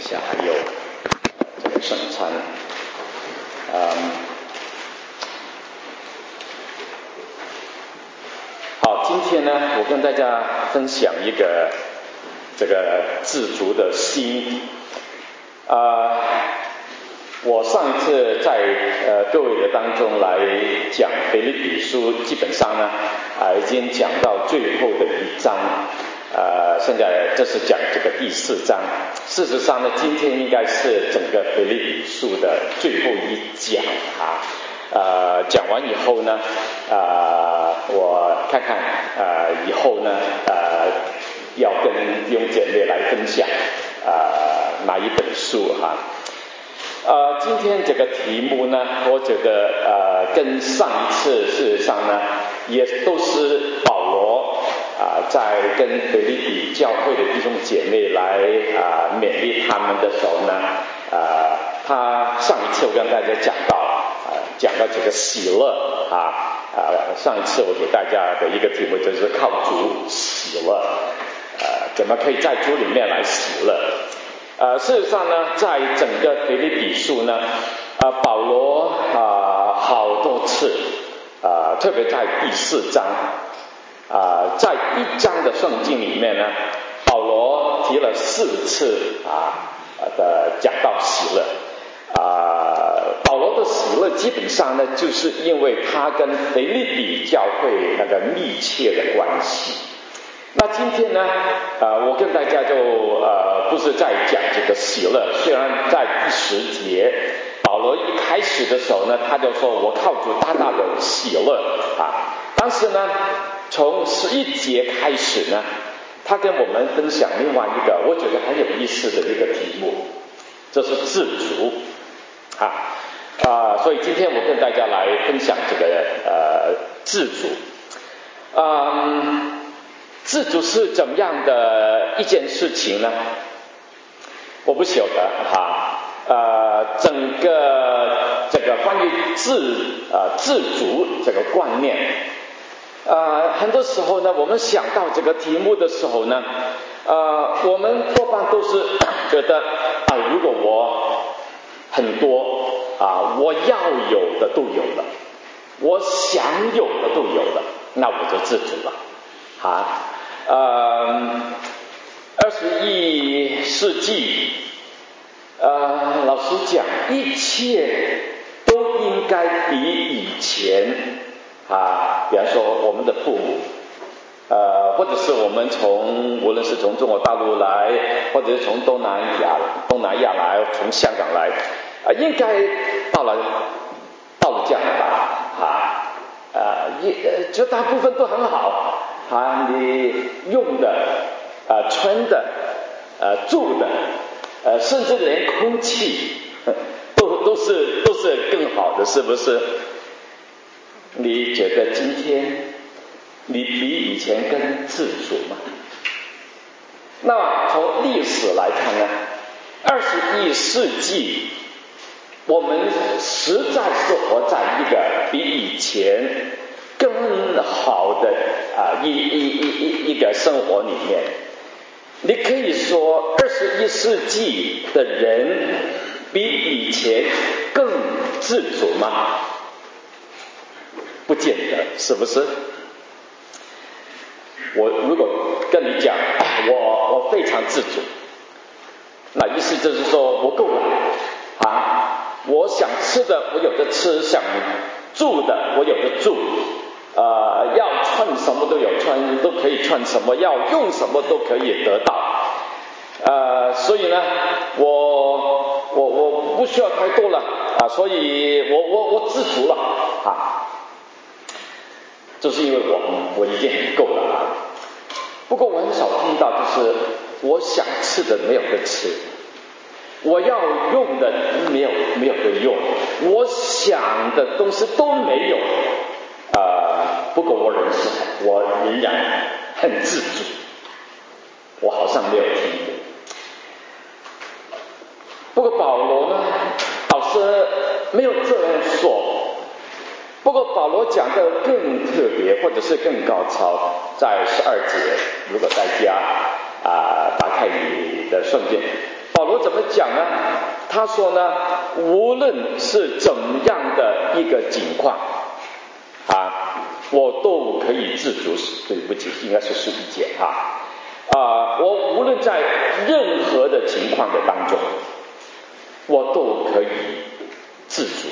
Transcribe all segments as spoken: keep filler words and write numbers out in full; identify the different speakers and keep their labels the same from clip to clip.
Speaker 1: 下还有这个圣餐。嗯，好，今天呢，我跟大家分享一个这个自足的心。啊、呃，我上一次在呃各位的当中来讲腓立比书，基本上呢啊、呃、已经讲到最后的一章。呃，现在这是讲这个第四章。事实上呢，今天应该是整个腓立比书的最后一讲啊。呃，讲完以后呢，呃，我看看呃以后呢，呃，要跟弟兄姐妹来分享呃哪一本书哈。呃，今天这个题目呢，我觉得呃跟上一次事实上呢，也都是保罗啊、呃，在跟腓立比教会的弟兄姐妹来啊、呃、勉励他们的时候呢，呃，他上一次我跟大家讲到啊、呃，讲到这个喜乐啊啊、呃，上一次我给大家的一个题目就是靠主喜乐，呃，怎么可以在主里面来喜乐？呃，事实上呢，在整个腓立比书呢，呃，保罗啊、呃、好多次啊、呃，特别在第四章啊、呃，在一章的圣经里面呢，保罗提了四次啊的讲到喜乐啊、呃，保罗的喜乐基本上呢，就是因为他跟腓立比教会那个密切的关系。那今天呢，呃，我跟大家就呃不是在讲这个喜乐，虽然在第十节，保罗一开始的时候呢，他就说我靠主大大的喜乐啊，但是呢，从十一节开始呢，他跟我们分享另外一个我觉得很有意思的一个题目，这是自足啊啊、呃，所以今天我跟大家来分享这个呃自足，嗯。自足是怎么样的一件事情呢？我不晓得哈，呃，整个这个关于自呃自足这个观念，呃，很多时候呢，我们想到这个题目的时候呢，呃，我们多半都是觉得啊，如果我很多啊，我要有的都有了，我想有的都有了，那我就自足了。啊，呃，二十一世纪，呃，老实讲，一切都应该比以前啊，比方说我们的父母，呃，或者是我们从无论是从中国大陆来，或者是从东南亚东南亚来，从香港来，啊、呃，应该到了到了这样吧，啊。呃，一呃，绝大部分都很好啊，你用的、呃，穿的、呃，住的，呃，甚至连空气都都是都是更好的，是不是？你觉得今天你比以前更自足吗？那从历史来看呢，二十一世纪。我们实在是活在一个比以前更好的啊一一一一一个生活里面。你可以说二十一世纪的人比以前更自主吗？不见得，是不是？我如果跟你讲，我我非常自主，那意思就是说我够了啊。我想吃的我有的吃，想住的我有的住，呃，要穿什么都有穿，都可以穿什么，要用什么都可以得到，呃，所以呢，我我我不需要太多了啊，所以我我我知足了啊，就是因为我我已经很够了啊。不过我很少听到就是我想吃的没有得吃。我要用的没有没有的用，我想的东西都没有，呃，不过我仍是我仍然很自主，我好像没有听过。不过保罗呢，老师没有这样说。不过保罗讲的更特别，或者是更高超，在十二节，如果大家啊、呃、打开你的圣经。 保罗怎么讲呢？他说呢，无论是怎样的一个情况啊，我都可以自主。对不起，应该是十一节哈啊，我无论在任何的情况的当中，我都可以自主。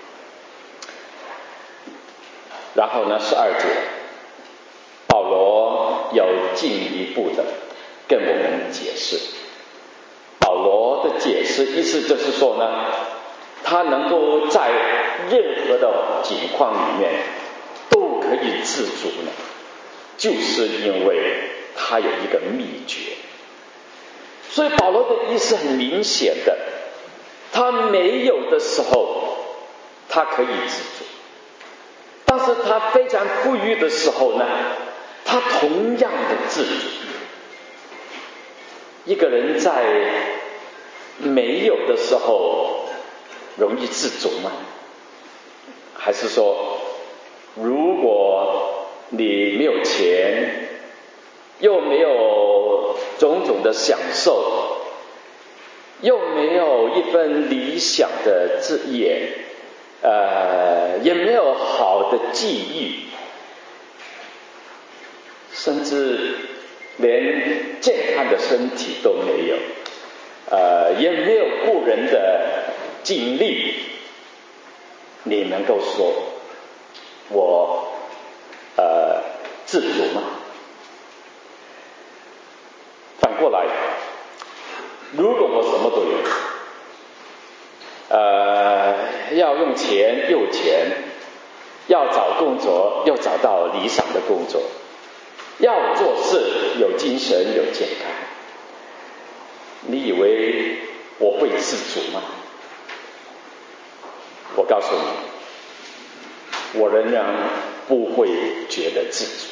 Speaker 1: 然后呢，十二节，保罗有进一步的跟我们解释。保罗的解释意思就是说呢，他能够在任何的情况里面都可以自主呢，就是因为他有一个秘诀。所以保罗的意思很明显的，他没有的时候他可以自主，但是他非常富裕的时候呢，他同样的自主。一个人在没有的时候容易自主吗？还是说，如果你没有钱，又没有种种的享受，又没有一份理想的职业，呃，也没有好的际遇，甚至连健康的身体都没有，呃，也没有过人的经历，你能够说我呃自主吗？反过来，如果我什么都有，呃，要用钱又钱，要找工作又找到理想的工作，要做事有精神有健康，你以为我会自主吗？我告诉你，我仍然不会觉得自主。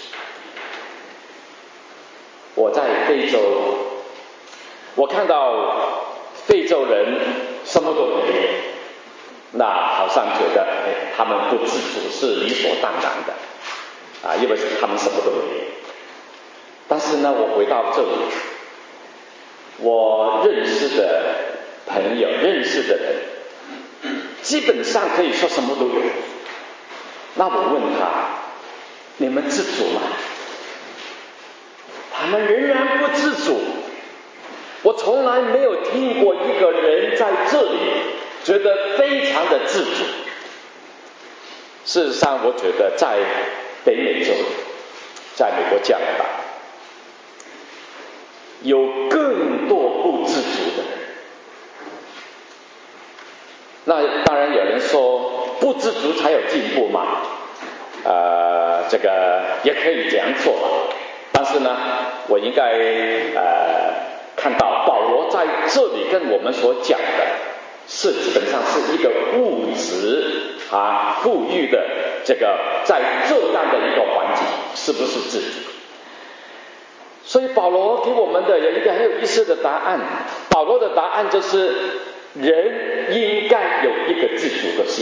Speaker 1: 我在非洲，我看到非洲人什么都没有，那好像觉得哎，他们不自主是理所当然的啊，因为他们什么都没有。但是呢，我回到这里，我认识的朋友，认识的人，基本上可以说什么都有。那我问他，你们自主吗？他们仍然不自主。我从来没有听过一个人在这里觉得非常的自主。事实上，我觉得在北美洲，在美国加拿大，有更多不自主的人。那当然有人说，不自主才有进步嘛，呃，这个也可以这样做吧。但是呢，我应该呃看到保罗在这里跟我们所讲的，是基本上是一个物质啊富裕的这个在这样的一个环境，是不是自主？所以保罗给我们的有一个很有意思的答案。保罗的答案就是，人应该有一个自主的心，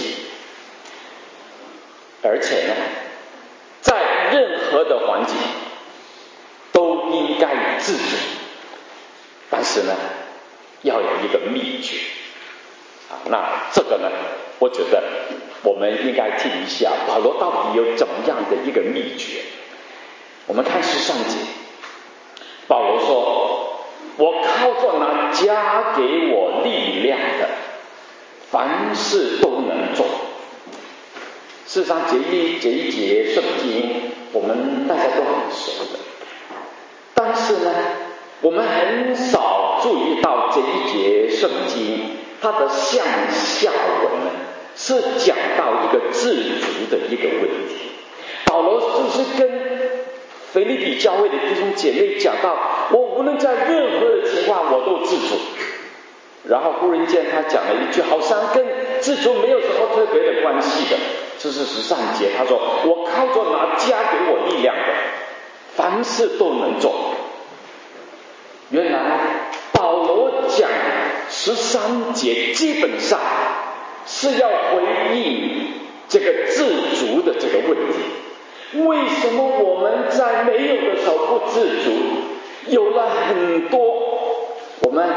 Speaker 1: 而且呢，在任何的环境都应该自主，但是呢，要有一个秘诀啊。那这个呢，我觉得我们应该听一下保罗到底有怎么样的一个秘诀。我们看十三节，保罗说，我靠着那加给我力量的，凡事都能做。事实上，这一这一节圣经我们大家都很熟的，但是呢，我们很少注意到这一节圣经它的向下文呢，是讲到一个自主的一个问题。保罗就是跟腓立比教会的弟兄姐妹讲到，我无论在任何的情况我都自主。然后忽然间他讲了一句好像跟自主没有什么特别的关系的，这是十三节，他说，我靠着那加给我力量的，凡事都能做。原来保罗讲十三节基本上是要回应这个自主的这个问题。为什么我们在没有的时候不自主？有了很多我们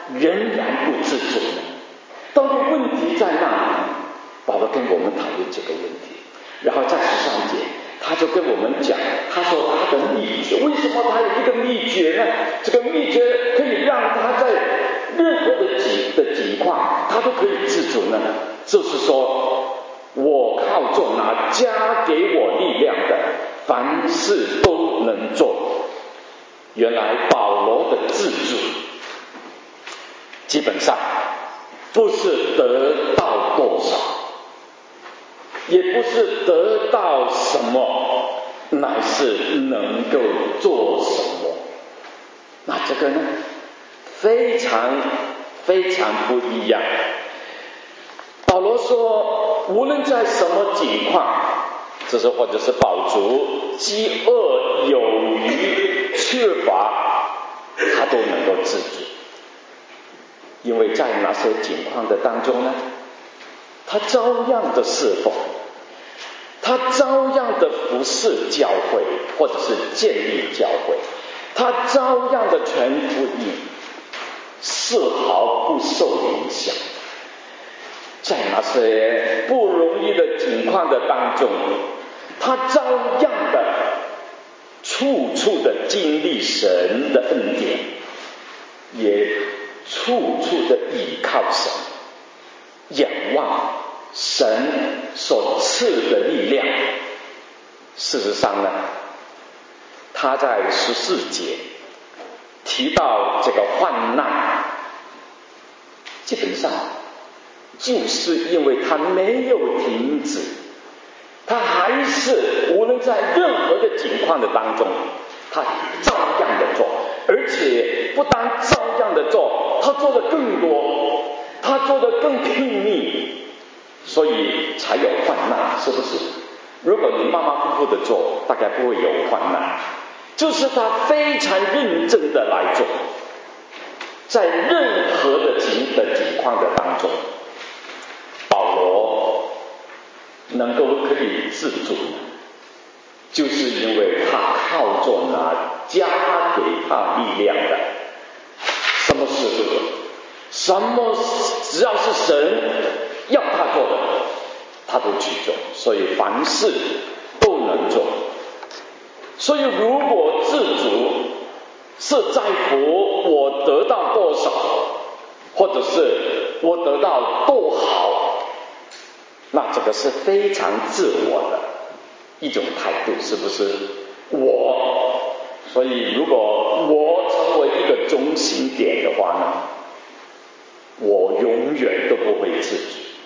Speaker 1: 仍然不自主呢？到底问题在哪里？保罗跟我们讨论这个问题，然后在十三节他就跟我们讲，他说他的秘诀，为什么他有一个秘诀呢？这个秘诀可以让他在任何的境的情况他都可以自主呢？就是说，我靠着那加给我力量的，凡事都能做。原来保罗的自主基本上不是得到多少，也不是得到什么，乃是能够做什么。那这个呢，非常非常不一样。保罗说，无论在什么情况，这是或者是饱足、饥饿、有余、缺乏，他都能够自主。因为在那些情况的当中呢，他照样的侍奉，他照样的服侍教会，或者是建立教会，他照样的传福音，丝毫不受影响。在那些不容易的情况的当中，他照样的处处的经历神的恩典，也处处的倚靠神，仰望神所赐的力量。事实上呢，他在十四节提到这个患难，基本上就是因为他没有停止，他还是无论在任何的情况的当中，他照样的做，而且不但照样的做，他做的更多，他做的更拼命，所以才有患难，是不是？如果你马马虎虎的做，大概不会有患难。就是他非常认真的来做，在任何的情的情况的当中，保罗能够可以自主，就是因为他靠着那加给他力量的，什么事都做，什么只要是神要他做的，他都去做，所以凡事都能做。所以如果自主是在乎我得到多少，或者是我得到多好，那这个是非常自我的一种态度，是不是？我，所以如果我成为一个中心点的话呢，我永远都不会自主。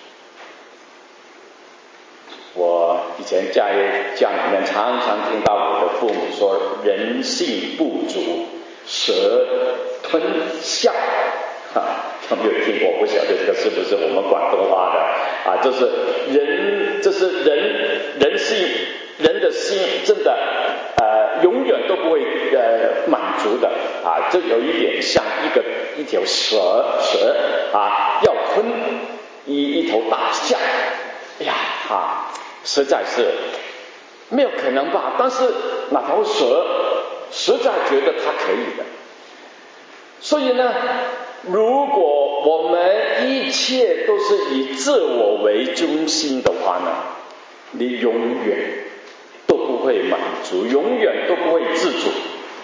Speaker 1: 我以前在家里面常常听到我的父母说，人性不足，蛇吞象。啊，有没有听过？不晓得这个是不是我们广东话的啊？就是人，这是人人性，人的心真的呃永远都不会呃满足的啊！这有一点像一个一条蛇蛇啊，要吞一一头大象，哎呀啊，实在是没有可能吧？但是那条蛇实在觉得它可以的，所以呢，如果我们一切都是以自我为中心的话呢，你永远都不会满足，永远都不会自主。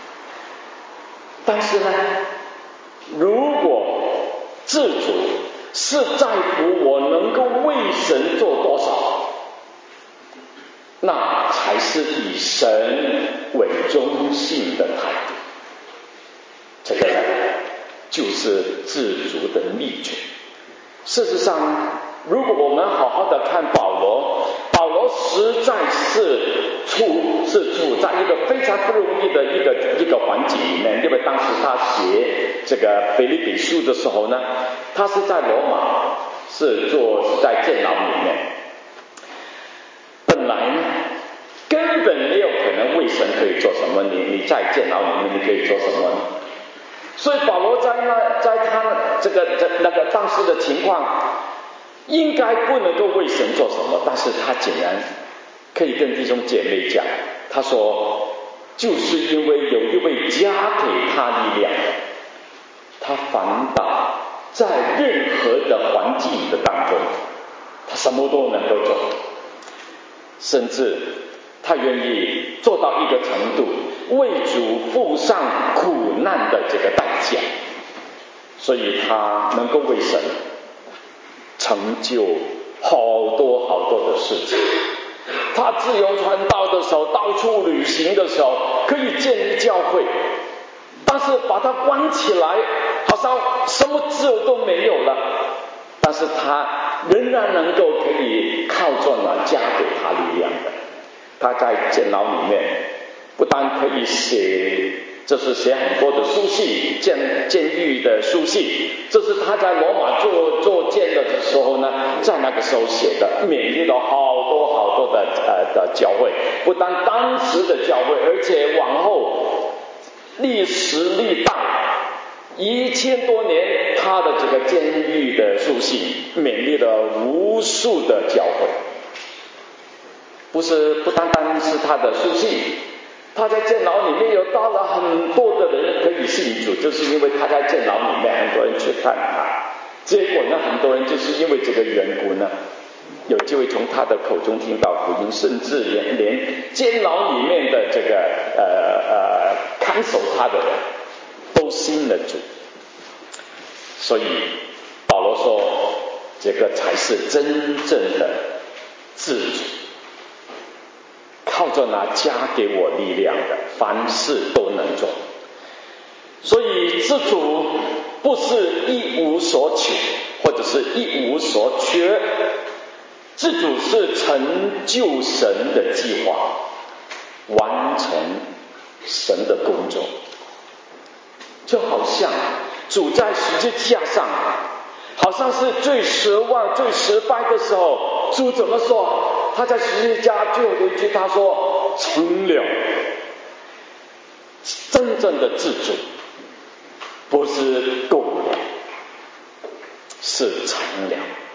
Speaker 1: 但是呢，如果自主是在乎我能够为神做多少，那才是以神为中心的态度。这个呢，就是自主的秘诀。事实上，如果我们好好的看保罗，保罗实在是处是处在一个非常不容易的一个一个环境里面，因为当时他写这个腓立比书的时候呢，他是在罗马，是做是在监牢里面。本来呢，根本没有可能为神可以做什么，你你在监牢里面你可以做什么呢？所以保罗在那在他这个这那个当时的情况，应该不能够为神做什么，但是他竟然可以跟弟兄姐妹讲，他说就是因为有一位加给他力量，他反倒在任何的环境的当中，他什么都能够做，甚至他愿意做到一个程度，为主付上苦难的这个代价，所以他能够为神成就好多好多的事情。他自由传道的时候，到处旅行的时候，可以建立教会，但是把他关起来，好像什么自由都没有了。但是他仍然能够可以靠着呢加给他力量的。他在监牢里面，不但可以写，这是写很多的书信，监监狱的书信，这是他在罗马做做监的时候呢，在那个时候写的，勉励了好多好多的呃的教会，不但当时的教会，而且往后历史历代一千多年，他的这个监狱的书信勉励了无数的教会。不是不单单是他的书信，他在监牢里面有到了很多的人可以信主，就是因为他在监牢里面很多人去看他，结果呢很多人就是因为这个缘故呢，有机会从他的口中听到福音，甚至连连监牢里面的这个呃呃看守他的人都信了主。所以保罗说，这个才是真正的自主，靠着那加给我力量的，凡事都能做。所以自主不是一无所求，或者是一无所缺，自主是成就神的计划，完成神的工作。就好像主在十字架上，好像是最失望最失败的时候，主怎么说？他在十字架最后的一句，他说成了。真正的自主不是够了，是成了。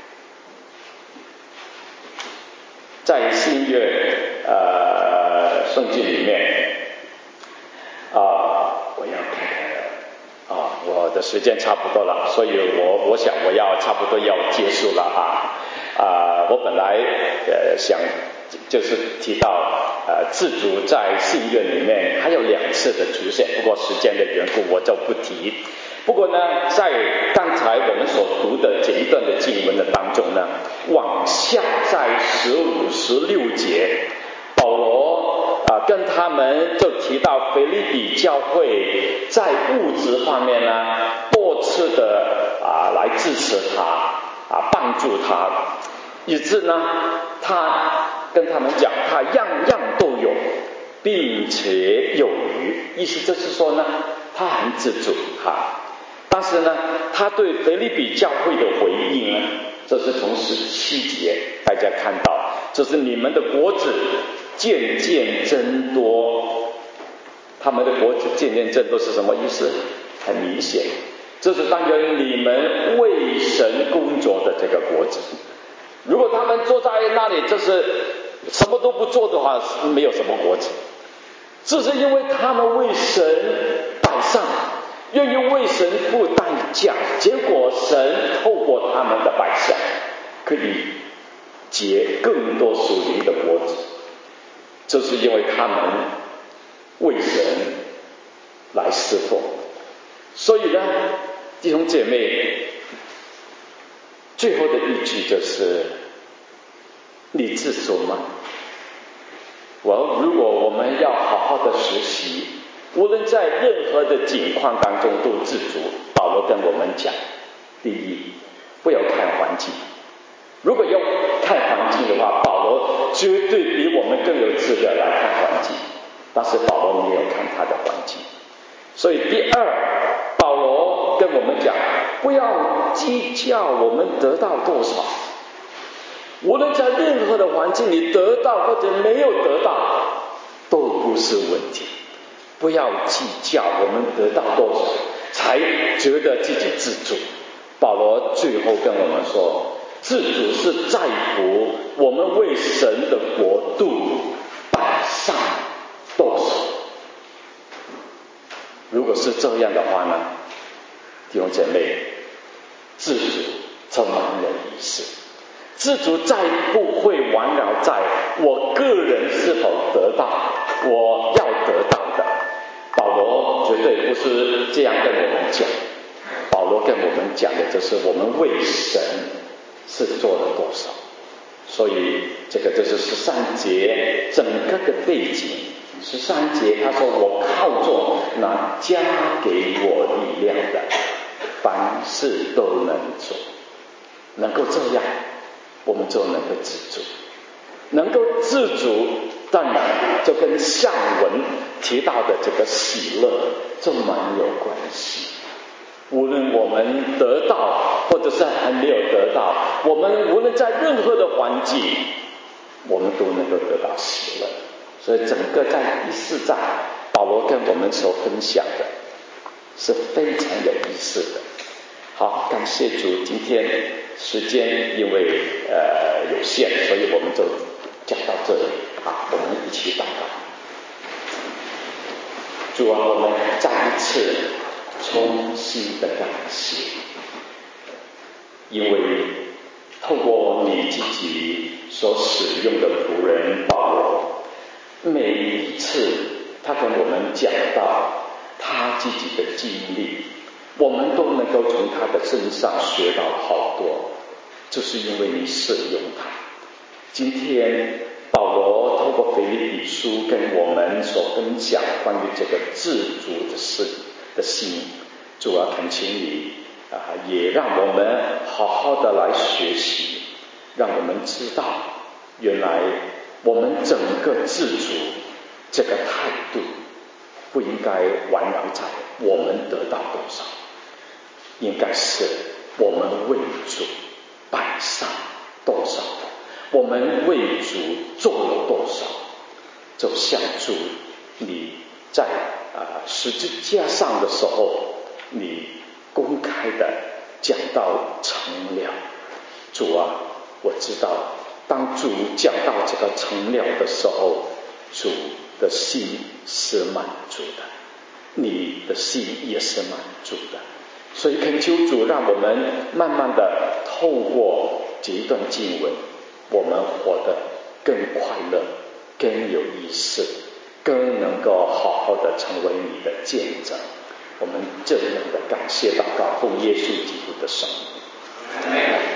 Speaker 1: 在新约呃圣经里面啊、呃，我要看看啊，我的时间差不多了，所以我我想我要差不多要结束了啊啊、呃，我本来呃想就是提到呃自主在信约里面还有两次的出现，不过时间的缘故我就不提。不过呢，在刚才我们所读的这一段的经文的当中呢，往下在十五、十六节，保罗啊、呃、跟他们就提到腓立比教会在物质方面呢，多次的啊、呃、来支持他啊帮助他，以致呢他跟他们讲，他样样都有，并且有余。意思就是说呢，他很自主哈。但是呢，他对腓立比教会的回应呢，这是从十七节大家看到，就是你们的国子渐渐增多。他们的国子渐渐增多是什么意思？很明显，这是当然你们为神工作的这个国子。如果他们坐在那里就是什么都不做的话，没有什么国子。这是因为他们为神摆上，愿意为神付代价，结果神透过他们的摆上，可以结更多属灵的果子。这是因为他们为神来侍奉。所以呢，弟兄姐妹，最后的一句就是：你自主吗？我如果我们要好好的学习，无论在任何的境况当中都自主。保罗跟我们讲，第一，不要看环境。如果要看环境的话，保罗绝对比我们更有资格来看环境，但是保罗没有看他的环境。所以第二，保罗跟我们讲，不要计较我们得到多少。无论在任何的环境里得到或者没有得到，都不是问题。不要计较我们得到多少才觉得自己自主。保罗最后跟我们说，自主是在乎我们为神的国度摆上多少。如果是这样的话呢，弟兄姐妹， 这蛮有意思。知足再不会环绕在我个人是否得到我要得到的。保罗绝对不是这样跟我们讲，保罗跟我们讲的就是我们为神是做了多少。所以这个就是十三节整个的背景。十三节他说，我靠着那加给我力量的，凡事都能做。能够这样，我们就能够自主。能够自主，当然就跟上文提到的这个喜乐就蛮有关系。无论我们得到或者是还没有得到，我们无论在任何的环境，我们都能够得到喜乐。所以整个在第四章保罗跟我们所分享的是非常有意思的。好，感谢主，今天时间因为呃有限，所以我们就讲到这里。好，我们一起祷告。主啊，我们再一次衷心的感谢，因为透过你自己所使用的仆人保罗，每一次他跟我们讲到他自己的经历，我们都能够从他的身上学到好多，就是因为你使用他。今天保罗透过腓立比书跟我们所分享关于这个自足的事的心，主啊，恳请你啊，也让我们好好的来学习，让我们知道原来我们整个自足这个态度不应该环绕在我们得到多少，应该是我们为主摆上多少，我们为主做了多少。就像主你在啊十字架上的时候，你公开的讲到成了。主啊，我知道当主讲到这个成了的时候，主的心是满足的，你的心也是满足的。所以恳求主让我们慢慢的透过这一段经文，我们活得更快乐，更有意思，更能够好好的成为你的见证。我们这样的感谢祷告，奉耶稣基督的圣名。